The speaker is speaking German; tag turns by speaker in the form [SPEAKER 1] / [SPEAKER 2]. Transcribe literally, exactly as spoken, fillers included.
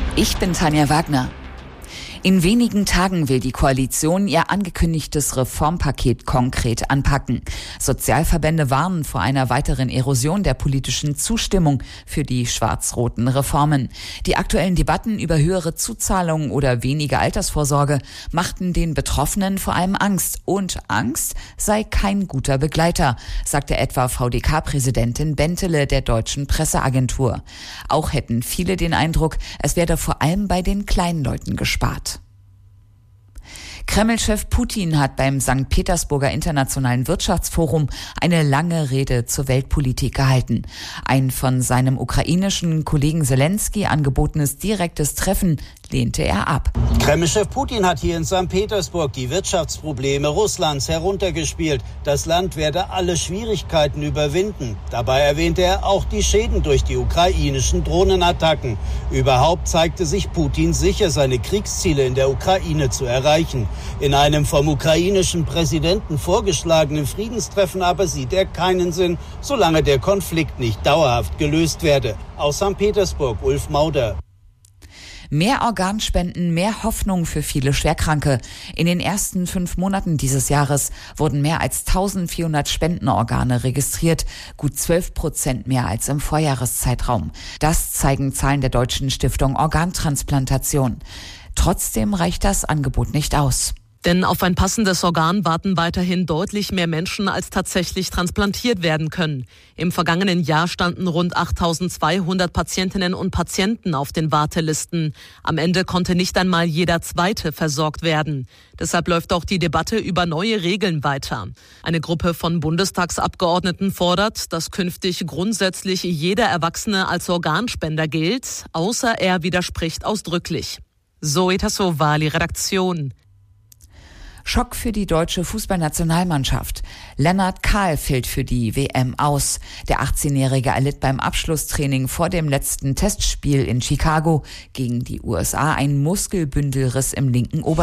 [SPEAKER 1] Ich bin Tanja Wagner. In wenigen Tagen will die Koalition ihr angekündigtes Reformpaket konkret anpacken. Sozialverbände warnen vor einer weiteren Erosion der politischen Zustimmung für die schwarz-roten Reformen. Die aktuellen Debatten über höhere Zuzahlungen oder weniger Altersvorsorge machten den Betroffenen vor allem Angst. Und Angst sei kein guter Begleiter, sagte etwa V D K-Präsidentin Bentele der Deutschen Presseagentur. Auch hätten viele den Eindruck, es werde vor allem bei den kleinen Leuten gespart. Kreml-Chef Putin hat beim Sankt Petersburger Internationalen Wirtschaftsforum eine lange Rede zur Weltpolitik gehalten. Ein von seinem ukrainischen Kollegen Selensky angebotenes direktes Treffen lehnte er ab.
[SPEAKER 2] Kreml-Chef Putin hat hier in Sankt Petersburg die Wirtschaftsprobleme Russlands heruntergespielt. Das Land werde alle Schwierigkeiten überwinden. Dabei erwähnte er auch die Schäden durch die ukrainischen Drohnenattacken. Überhaupt zeigte sich Putin sicher, seine Kriegsziele in der Ukraine zu erreichen. In einem vom ukrainischen Präsidenten vorgeschlagenen Friedenstreffen aber sieht er keinen Sinn, solange der Konflikt nicht dauerhaft gelöst werde. Aus Sankt Petersburg, Ulf Mauder.
[SPEAKER 1] Mehr Organspenden, mehr Hoffnung für viele Schwerkranke. In den ersten fünf Monaten dieses Jahres wurden mehr als eintausendvierhundert Spendenorgane registriert, gut zwölf Prozent mehr als im Vorjahreszeitraum. Das zeigen Zahlen der Deutschen Stiftung Organtransplantation. Trotzdem reicht das Angebot nicht aus.
[SPEAKER 3] Denn auf ein passendes Organ warten weiterhin deutlich mehr Menschen, als tatsächlich transplantiert werden können. Im vergangenen Jahr standen rund achttausendzweihundert Patientinnen und Patienten auf den Wartelisten. Am Ende konnte nicht einmal jeder Zweite versorgt werden. Deshalb läuft auch die Debatte über neue Regeln weiter. Eine Gruppe von Bundestagsabgeordneten fordert, dass künftig grundsätzlich jeder Erwachsene als Organspender gilt, außer er widerspricht ausdrücklich. Zoe Tassovali, Redaktion.
[SPEAKER 1] Schock für die deutsche Fußballnationalmannschaft. Lennart Kahl fällt für die W M aus. Der achtzehnjährige erlitt beim Abschlusstraining vor dem letzten Testspiel in Chicago gegen die U S A einen Muskelbündelriss im linken Oberschenkel.